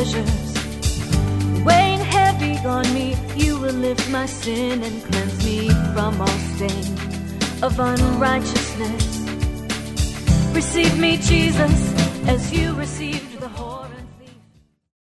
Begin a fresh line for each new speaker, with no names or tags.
treasures. Weighing heavy on me, you will lift my sin and cleanse me from all stain of unrighteousness. Receive me, Jesus, as you received the whole.